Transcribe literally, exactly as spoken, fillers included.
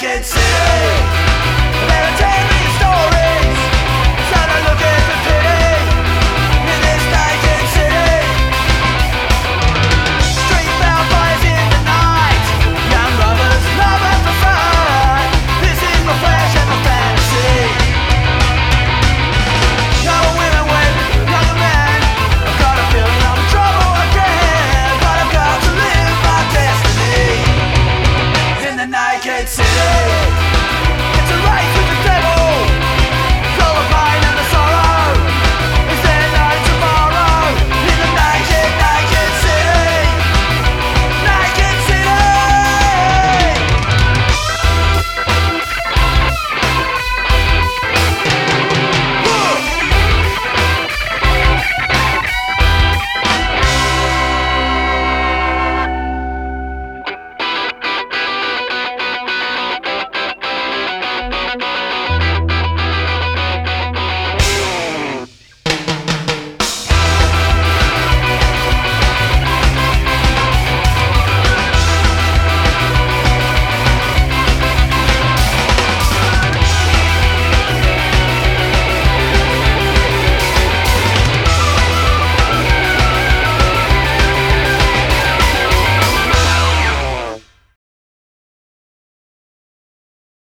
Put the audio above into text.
naked city. There are telling stories, so don't look at the pity in this naked city. Street-bound fires in the night, young lovers, lovers for fun. This is my flesh and my fantasy. Young women with younger men, I've got a feeling I'm in trouble again, but I've got to live my destiny in the naked city.